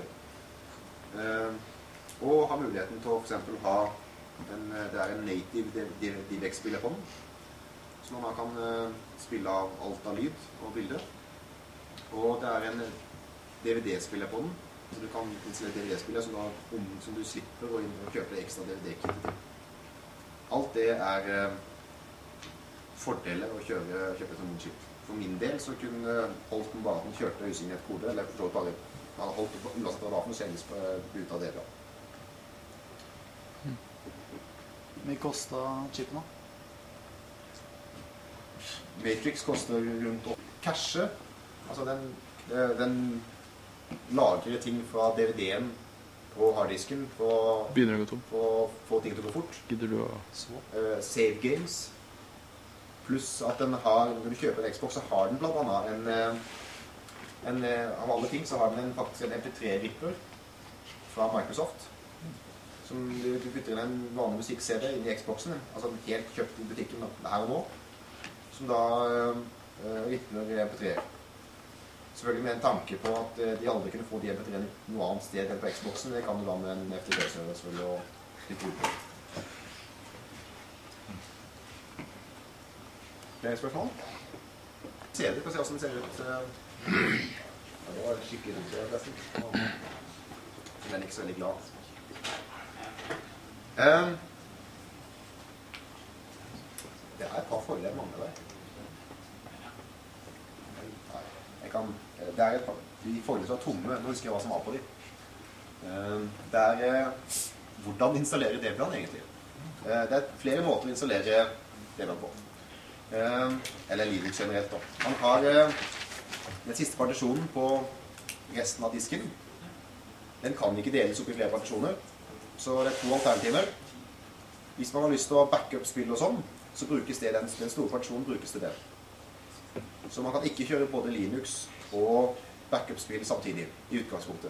Og ha muligheten til å for eksempel ha det er en native DivX-spiller på den, så man kan spille av alt av lyd og bilder. Og det er en DVD-spiller på den, så du kan installere DVD-spiller som du slipper å kjøpe ekstra DVD-kit til. Alt det er fordeler å kjøpe et modchip. For min del så kunne holdt den bare at den kjørte usignert kode, eller forstått bare man har holdt uansett hva for å sendes ut av det. Hvor kostet chipen da? Matrix koster rundt cache. Altså den lagrer ting fra DVD-en på harddisken for å få ting til å gå fort. Gidder du å... Save games. Pluss at den har, når du kjøper en Xbox, så har den blant annet av alle ting så har den faktisk en MP3-ripper fra Microsoft. Som du putter inn en vanlig musikk-CD inn i Xboxen, altså helt kjøpt i butikken her og nå, som da ripper MP3-er. Selvfølgelig med en tanke på at de aldri kunne få de MP3-ene noe annet sted enn på Xboxen. Det kan du da med en FTP-server selvfølgelig og litt ut på. Flere spørsmål? CD, skal se hvordan den ser ut. Ja, det var skikkelig rundt det, forresten. Den er ikke så veldig glad. Det er et par fordeler jeg mangler der. Det er et par, de fordeler som er tomme, nå husker jeg hva som var på de. Det er hvordan installere Debian egentlig. Det er flere måter å installere Debian på. Eller Linux generelt da. Man har den siste partisjonen på resten av disken. Den kan ikke deles opp i flere partisjoner. Så det er 2 alternativer. Hvis man har lyst til å backe opp spill og sånn, så brukes det, den store partisjonen brukes til det. Så man kan ikke kjøre både Linux og backup-spill samtidig, i utgangspunktet.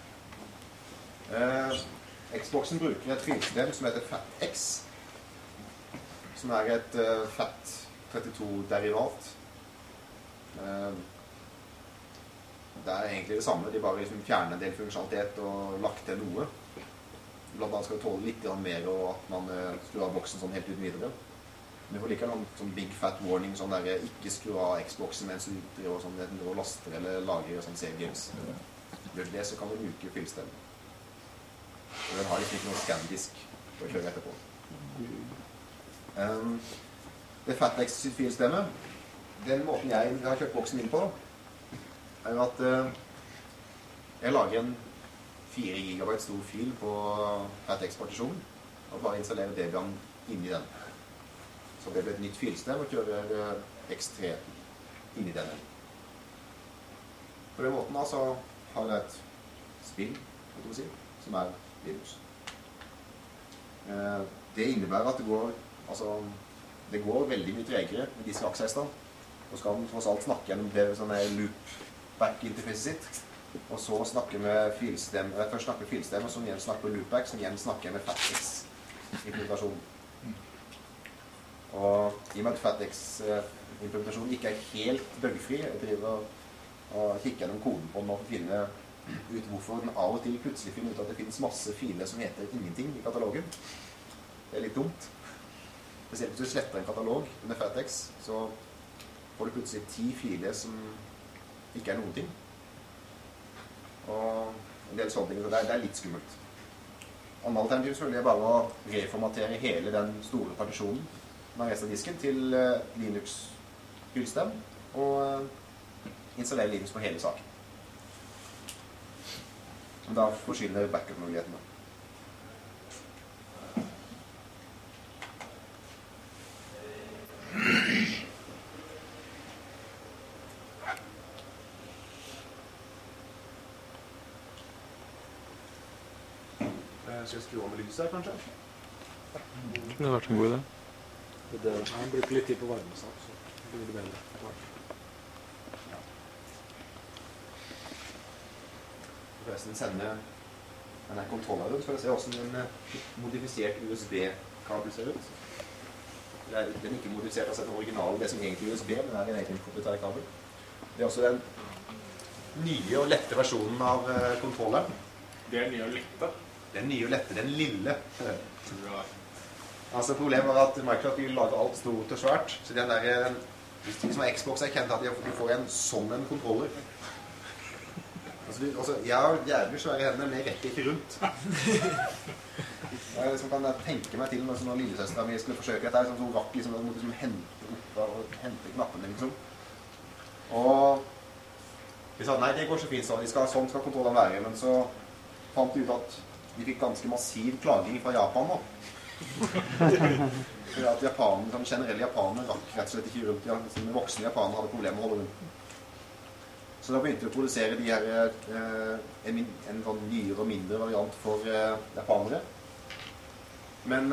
Xboxen bruker et filsystem som heter FATX, som er et FAT32-derivat. Det er egentlig det samme, de bare liksom fjerner en del funksjonalitet og lagt til noe. Blant annet skal det tåle litt mer, og at man skrur av boksen sånn helt uten videre. Men du får like noen sånn big fat warning, sånn der ikke skru av Xboxen mens du driver og sånn, og laster eller lager sånn save games. Gjør det, så kan du bruke filsystem. Og den har liksom ikke noen scandisk for å kjøre etterpå. Det FATX-filsystemet, den måten jeg har kjørt boksen min på, er jo at jeg lager en 4 GB stor fil på FATX-partisjonen, og bare installerer Debian inni den. Så det blir et nytt filsystem og kjører X3 inni denne. På den måten altså har jeg et spill, som er Linux. Det innebærer at det går veldig mye tregere med disse access da. Og skal man tross alt snakke gjennom det sånne loopback-interfacet sitt, og så snakke med filsystemet, først snakke med filsystemet, som igjen snakker med loopback, som igjen snakker med FATX-implementasjonen. Og i og med at FATX-implementasjonen ikke er helt bugfri, jeg driver og kikker gjennom koden på den og finne ut hvorfor den av og til plutselig finner ut at det finnes masse filer som heter ingenting i katalogen. Det er litt dumt. Spesielt hvis du sletter en katalog under FATX, så får du plutselig 10 filer som ikke er noen ting. Og en del sånne ting, så det er litt skummelt. Andre alternativ selvfølgelig er bare å reformatere hele den store partisjonen med resten av disken til Linux-filsystem og installere Linux på hele saken. Da forsvinner backup-mulighetene. Skal jeg skru av med lyset her, kanskje? Det har vært en god idé. Han bruker litt tid på varmesak, så det blir bedre. Forresten sende denne kontrolleren, så får jeg se hvordan en modifisert USB-kabel ser ut. Den er ikke modifisert, altså den originale, det som egentlig er USB, men det er en egen proprietær kabel. Det er også den nye og lette versjonen av kontrolleren. Det er nye og lette? Den nye og lette, den lille. Altså problemet var at Microsoft vil lage alt stort og svært, så den der, som er Xbox er kjent at de får en sånn en kontroller. Altså, jeg har jævlig svære hender, men jeg rekker ikke rundt. Jeg liksom kan tenke meg til når lillesøsteren min skulle forsøke dette, så rakk liksom, de måtte liksom hente opp og hente knappene liksom. Og vi sa, nei, det går så fint sånn, sånn skal kontrollen være, men så fant de ut at de fikk ganske massiv klaging fra Japan da. For at generelle japanere rakk rett og slett ikke rundt, de voksne japanere hadde problemer med å holde rundt. Så da begynte vi å produsere de her, en sånn nyere og mindre variant for japanere. Men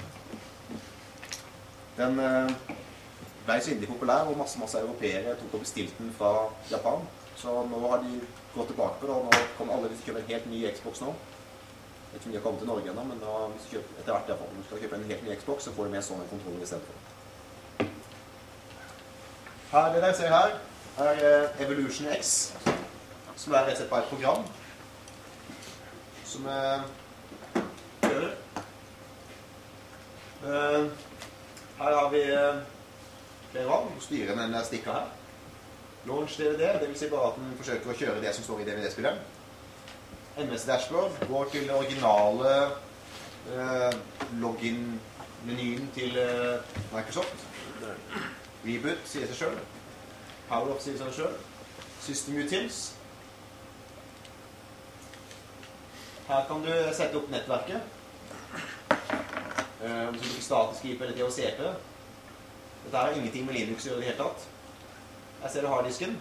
den ble så inderlig populær, og masse europeere tok og bestilte den fra Japan. Så nå har de gått tilbake på det, og nå kommer alle til å kjøpe en helt ny Xbox nå. Jeg vet ikke om de har kommet til Norge ennå, men hvis du kjøper, etter hvert i hvert fall, når du skal kjøpe en helt ny Xbox, så får du med sånne kontroller i stedet for. Her, det dere ser her, er Evolution X, som er rett og slett bare et program som gjør. Her har vi flere valg. Du styrer med en stikker her. Launch DVD, det vil si bare at den forsøker å kjøre det som står i DVD-spilleren. MS Dashboard går til den originale login-menyen til Microsoft. Reboot sier seg selv. PowerOff sier seg selv. System Utils. Her kan du sette opp nettverket. Om du bruker statisk IP eller THCP. Dette har ingenting med Linux å gjøre i det hele tatt. Her ser du harddisken.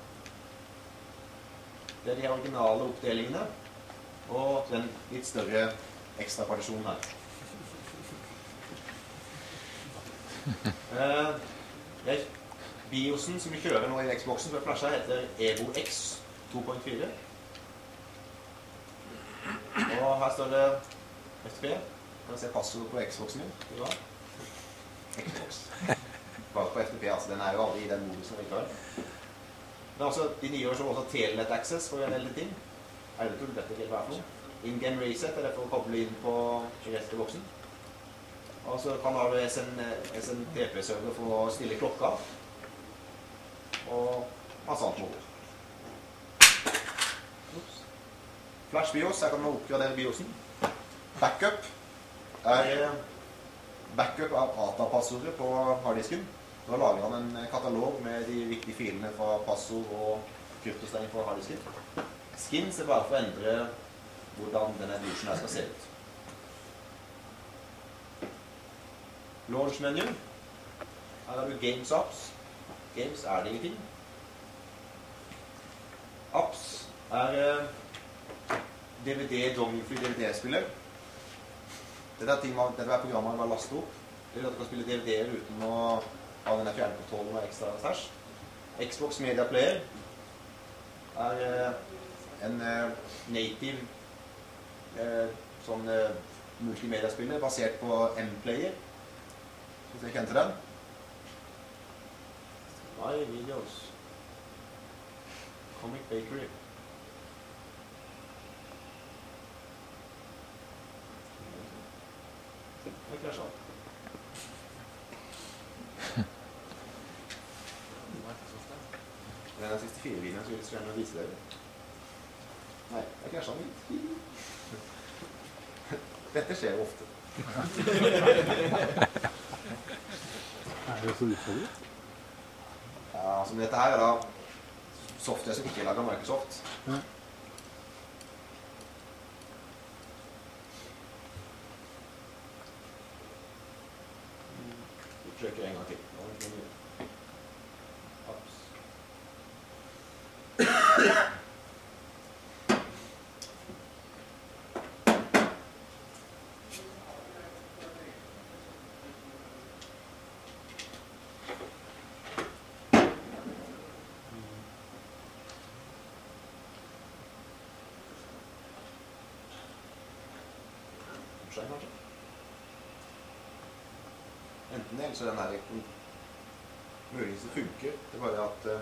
Det er de originale oppdelingene, og den litt større ekstra partisjonen her. BIOSen som vi kjører nå i Xboxen for flasha heter Evo X 2.4. Og her står det FTP. Kan du se passordet på Xboxen min? Ja. Xbox. Bare på FTP, altså. Den er jo aldri i den modusen vi tar. Men også, de nye år så også Telenet Access for en del ting. Er det dette ikke hva for noe? In-game reset er det for å koble inn på restboksen. Og så kan du ha SNTP-server for å stille klokka. Og masse annet mål. Flash BIOS, her kan man oppgradere BIOSen. Backup er backup av ATA-passordet på harddisken. Da lager han en katalog med de viktige filene fra passord og kryptostein for harddisken. Skins er bare for å endre hvordan denne BIOSen her skal se ut. Launch-menu. Her har du Games Apps. Games er det ingenting. Apps er DVD-dongle-fri DVD-spiller. Dette er programmer man bare laster opp. Det er at du kan spille DVD-er uten å ha denne fjernkontrollen og ekstra stæsj. Xbox Media Player er en native sånn multimediaspiller basert på M-Player. Hvis jeg kjente den. My videos. Comic Bakery. Det krasjer alt. Det er den 64-videoen som jeg vil gjerne vise dere. Nei, det krasjer litt. Dette skjer jo ofte. Er det så utfordret? Ja, altså dette her er da software som ikke er laget av Microsoft. Ja. Forsøker en gang til. Apps. Kanskje. Enten det, så den her muligvis det funker. Det er bare at det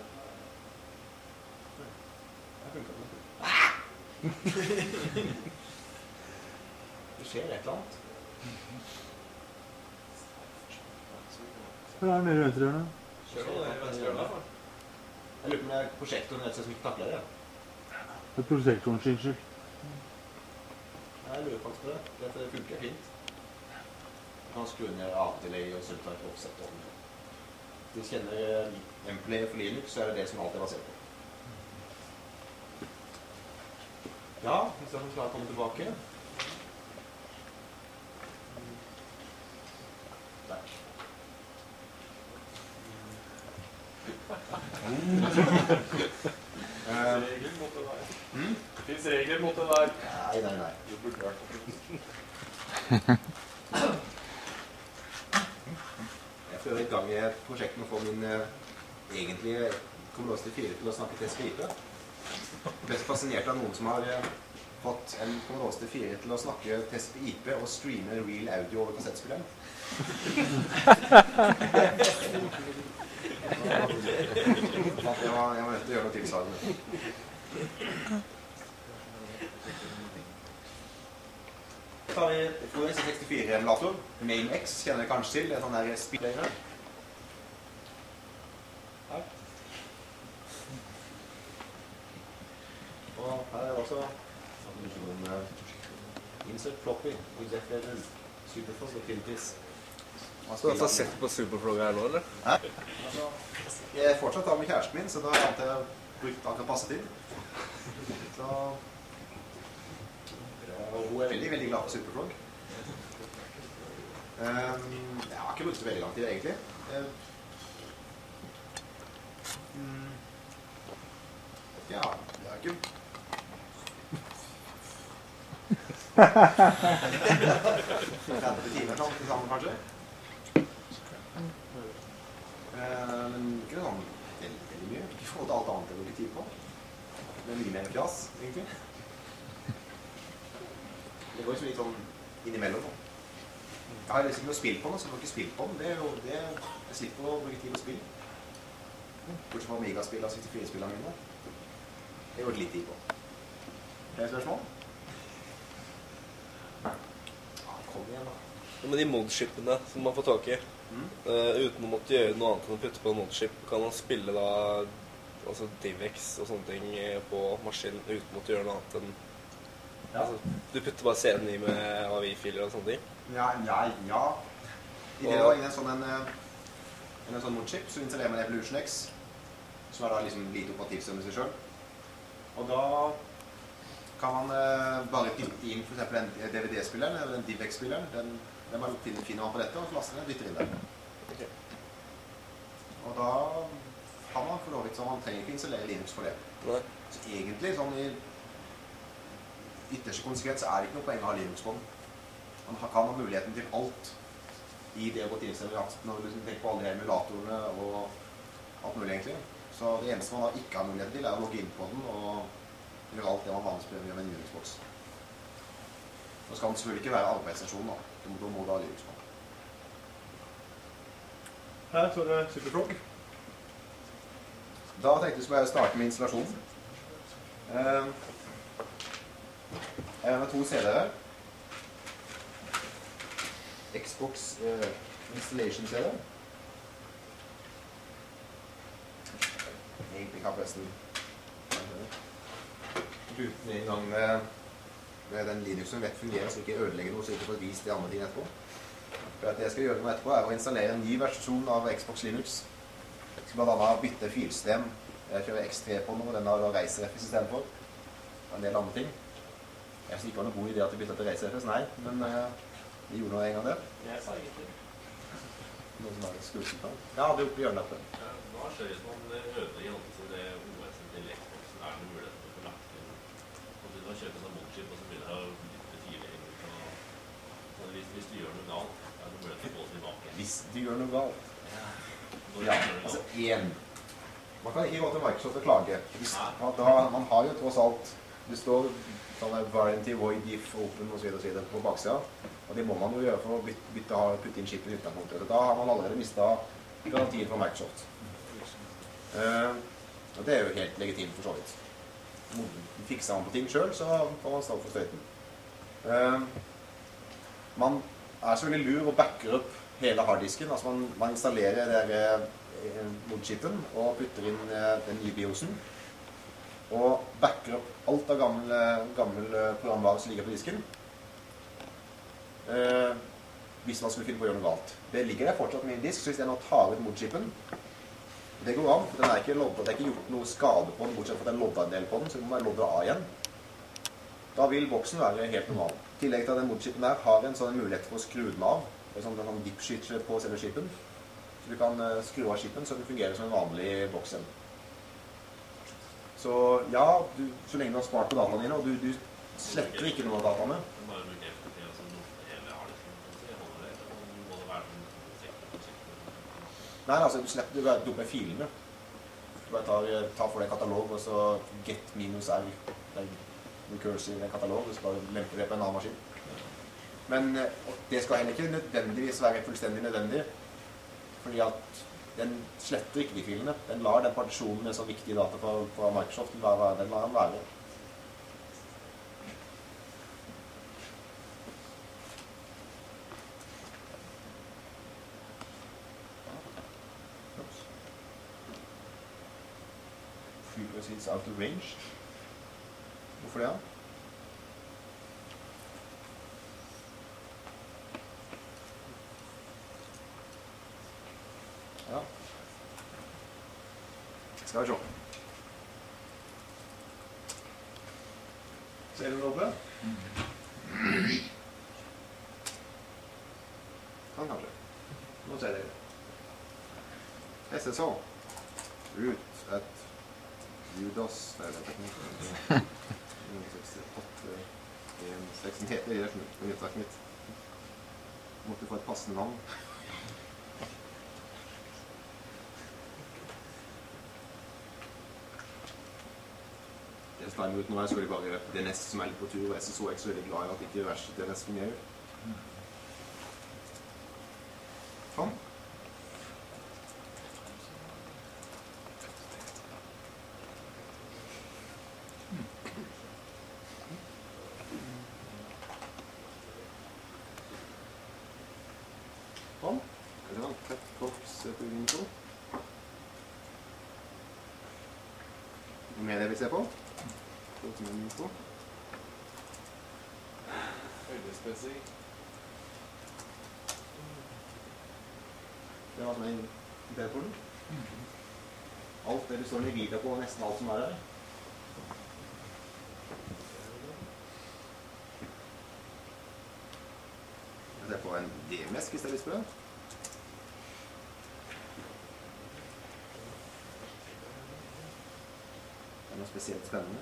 funker ikke. Det skjer et eller annet. Hva er det nede i venstre hjørne? Kjør det i venstre hjørne. Jeg lurer på om det er prosjektoren rett og slett som ikke takler det. Det er prosjektoren sin skyld. Jeg lurer faktisk på det. Dette funker fint. Du kan skru ned AV-delay og subtype offset. Hvis du kjenner M-Player for Linux, så er det det som alt er basert på. Ja, hvis jeg får klare å komme tilbake. Det finnes regler mot det der. Nei. Du burde vært på. Jeg prøver i gang i et prosjekt med å få min egentlige Commodore 64 til å snakke TCP/IP. Jeg ble så fascinert av noen som har fått en Commodore 64 til å snakke TCP/IP og streame real audio over kassettspilleren. Jeg var nødt til å gjøre noe tilsvarende. Så har vi Commodore 64-emulator. MainX kjenner dere kanskje til. Det er sånn der spillere. Her. Og her er også insert floppy. Superflow utilities. Så du har sett på Superflog her nå, eller? Hæ? Jeg er fortsatt av med kjæresten min, så da har jeg brukt alt å passe til. Så... Og hun er veldig, veldig glad for Superflog. Jeg har ikke brukt det veldig lang tid, egentlig. Ja, det er ikke... 30 timer sånn til sammen, kanskje. Men ikke sånn veldig mye. Ikke forhold til alt annet jeg bruker tid på. Det er mye mer fjas, egentlig. Det går liksom litt sånn innimellom. Jeg har liksom ikke noe spill på den, så jeg har ikke spilt på den. Det er jo det jeg slipper å bruke tid på spill. Bortsett fra Amiga-spill av 64-spillene mine. Det går litt tid på. Flere spørsmål? Ja, kom igjen da. Med de modshipene som man får tak i, uten å måtte gjøre noe annet enn å putte på en modship, kan man spille da altså DivX og sånne ting på maskinen uten å måtte gjøre noe annet enn altså, du putter bare CD-en i med AVI-filer og sånne ting? Ja. I det da, i en sånn modchip, så installerer man Evolution X, som er da liksom lite operativsystem i seg selv. Og da kan man bare dytte inn for eksempel den DVD-spilleren, eller den DivX-spilleren, den bare finner man på dette, og så laster den og dytter inn der. Okay. Og da har man for lov litt sånn, man trenger ikke installere Linux for det. Nei. Så egentlig, sånn i ytterste konsekvens, er det ikke noe poeng å ha Linux på den. Man kan ha muligheten til alt i det operativsystemet når du tenker på alle de emulatorene og alt mulig egentlig. Så det eneste man da ikke har muligheten til er å logge inn på den og gjøre alt det man vanligvis gjør med en Unix-boks. Nå skal den selvfølgelig ikke være arbeidsstasjonen da. Du må da ha Linux på den. Her så er det Superfrog. Da tenkte jeg skulle starte med installasjonen. Jeg har med 2 CD-er her. Xbox Installation CD. Egentlig kan forresten boote en gang med den Linuxen vet fungerer, så ikke ødelegger noe, så ikke får vist det andre ting etterpå. For at det jeg skal gjøre nå etterpå er å installere en ny versjon av Xbox Linux. Jeg skal blant annet bytte filsystem. Jeg kjører X3 på nå, den har da ReiseRF i stedet for. Og en del andre ting. Jeg synes ikke var noen god idé at vi byttet til ReiseRF, nei, men vi gjorde noe en gang der. Jeg sa ikke. Noen som har skulsen på. Ja, det er oppe i hjørnet. Hva skjer hvis man ødelegger noe til det OS-en til Xboxen? Er det mulighet for å få lagt inn? Og du har kjøpt en sånn modchip, og så begynner jeg å bytte filer. Men hvis du gjør noe galt, er det mulighet for å gå tilbake? Hvis du gjør noe galt? Ja, altså man kan ikke gå til Microsoft og klage. Man har jo tross alt, det står sånn warranty, void, if, open og så videre på baksida. Og det må man jo gjøre for å putte inn chipen i utgangspunktet. Da har man allerede mistet garantien fra Microsoft. Og det er jo helt legitimt for så vidt. Fikser man på ting selv, så får man stå for støyten. Man er så veldig lur og backer opp hele harddisken. Altså man installerer modchipen og putter inn den nye BIOSen. Og backer opp alt av gammel programvare som ligger på disken. Hvis man skulle finne på å gjøre noe galt. Det ligger der fortsatt med en disk, så hvis jeg nå tar ut modchipen, det går an, for den er ikke loddet, det er ikke gjort noe skade på den, bortsett fra at den loddet en del på den, så det må være loddet av igjen. Da vil boksen være helt normal. I tillegg til at den modchipen her har en sånn mulighet for å skru den av. Det er sånn en dip-switch på selve chipen. Så du kan skru av chipen så den fungerer som en vanlig boks igjen. Så ja, så lenge du har spart på dataene dine, og du sletter ikke noe av dataene. Nei, altså du bare dumper filene. Du bare tar for deg katalog, og så get-r, recursive en katalog, og så bare lemper det på en annen maskin. Men det skal heller ikke nødvendigvis være fullstendig nødvendig, fordi at den sletter ikke de filene. Den lar den partisjonen med så viktige data fra Microsoft, den lar den være. Frequencies out of range. Hvorfor det? Ja. Skal vi se. Ser du det oppe? sånn kanskje. Nå ser dere. SSH. Ut et Judas, nei, det er ikke 168, 1.6, den heter det, på nettverket mitt. Måtte få et passende navn. Det som ut nå er selvfølgelig bare DNS som er litt på tur, og SSH er ikke så veldig glad i at ikke verste DNS fungerer. Sånn. Sånn. Det var en tett boks på info. Noe mer det vi ser på? Info. Høydespensing. Det var som en idépolen. Alt det du står i video på, nesten alt som er der. Jeg ser på en DMS hvis jeg har lyst på det. Det er noe spesielt spennende.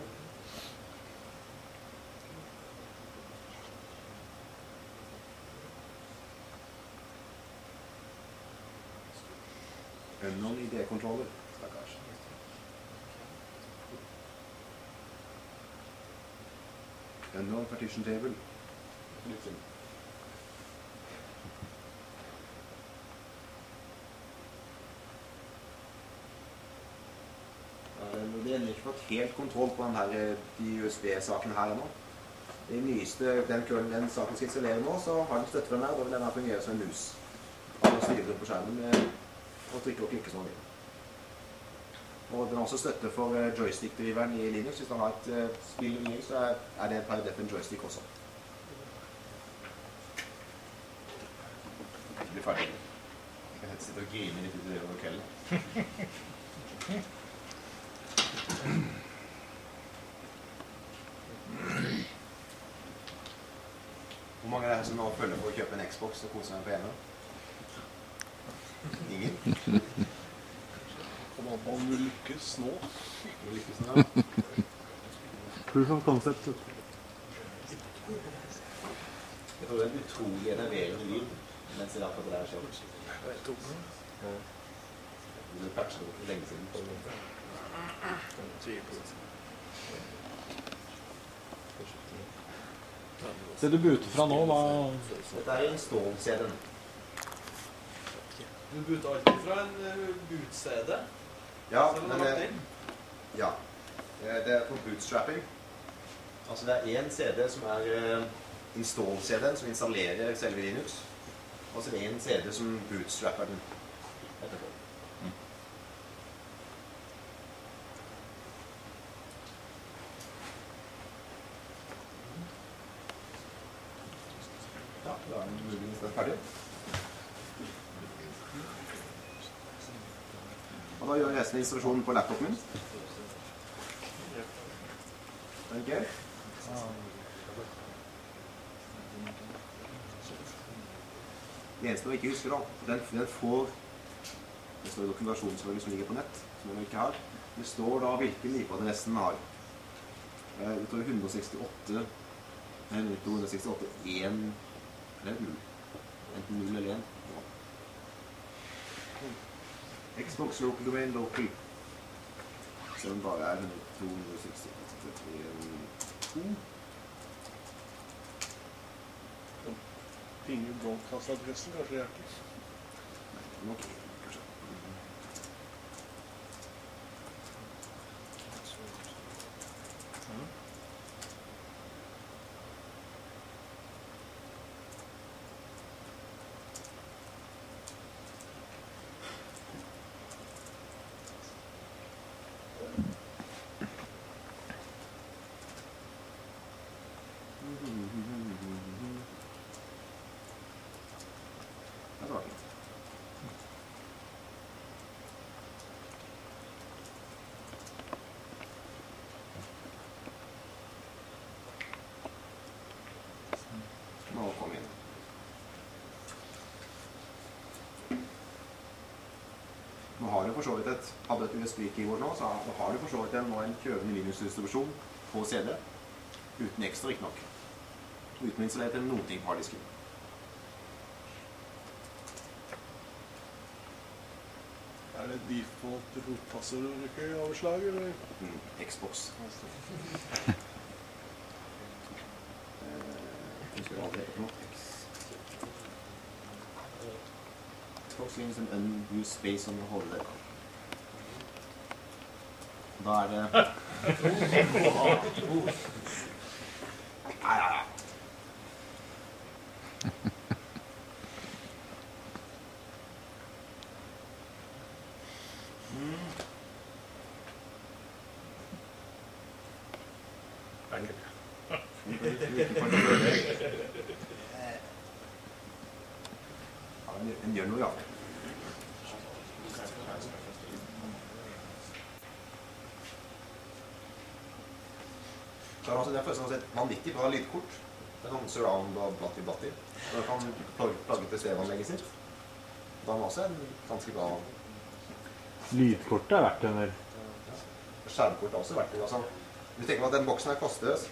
Unknown ID-controller, stakkars. Unknown partition table. Det er ikke fått helt kontroll på de USB-sakene her nå. Det nyeste, den saken skal installere nå, så har den støtte for den her, da vil den her fungere som en mus. Og styrer den på skjermen med å trykke og klikke sånn. Og den har også støtte for joystick-driveren i Linux. Hvis man har et spill i Linux, så er det per def en joystick også. Det blir ferdig. Jeg kan sitte og grine litt ut i det over kvelden. Hvor mange er det som nå følger for å kjøpe en Xbox og kose seg på hjemme? Ingen? Kommer an på om du lykkes nå. Du lykkes nå? Proof of concept. Jeg tror det er en utrolig enerverende lyd mens det akkurat det der skjer. Du patcher det for lenge siden. Det du booter fra nå, hva... Dette er install-CD-en. Du booter alltid fra en boot-CD? Ja, men ja. Det er for bootstrapping. Altså det er en CD som er install-CD-en, som installerer selve Linux. Og så er det en CD som bootstrapper den etterpå. Ja, da er den muligens ferdig. Og da gjør jeg resten av installasjonen på laptopen min. Ok. Det eneste jeg ikke husker da, den får, det står dokumentasjon som ligger på nett, som jeg ikke har. Det står da hvilken IP-adressen den har. Jeg tror 168, 1, eller 0. Enten 0 eller 1. Ja. Xbox local domain local. Så den bare er 268.1.2. Pinger broadcast-adressen, kanskje hjertelig. Nok, kanskje. Det var fint. Nå kom inn. Nå har du for så vidt hadde et USB-keyboard nå, så har du for så vidt en kjørende Linux-distribusjon på CD, uten ekstra ikke nok. Uten å installere noen ting på harddisken. Er det default rotpasser du bruker i overslag, eller? Xbox. Xbox means an unused space on the holiday. Da det... Ja. Den gjør noe, ja. Det er altså derfor et vanvittig bra lydkort. Det er sånn surround og blatti. Og det kan plagge til CV-anlegget sitt. Da har man også en ganske bra... Lydkortet er verdt en del. Skjermkortet er også verdt det. Altså, du tenker på at den boksen her koster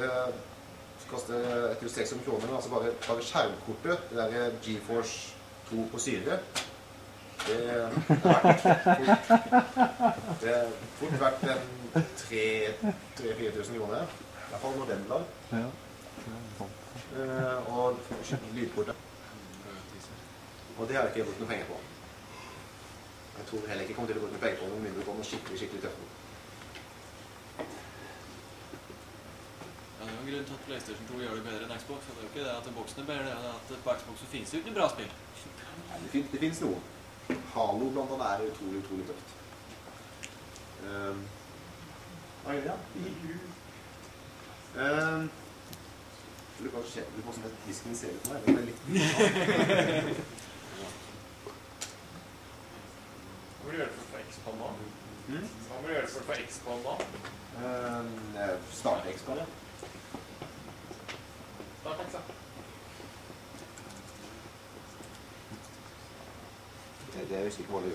1600 kroner, men altså bare skjermkortet, det der GeForce 2 på syre, det er fort verdt 3-4 tusen kroner. I hvert fall når den lar. Ja. Og lydkortet. Og det har jeg ikke brukt noen penger på. Jeg tror heller ikke kommer til å bruke noen penger på noe mindre på noe skikkelig tøft. Ja, det er jo en grunn til at PlayStation 2 gjør det bedre enn Xbox. Det er jo ikke det at den boksen er bedre, det er at på Xbox så finnes det jo ikke bra spill. Det finnes noe. Halo blant annet er utrolig tøft. Hva gjør jeg? Du kan se på hvordan disken ser ut nå. Det er litt... Hva må du gjøre for å få X-Pan da? Hva må du gjøre for å få X-Pan da? Starte X-Pan, ja. Start X, ja. Det husker ikke hva det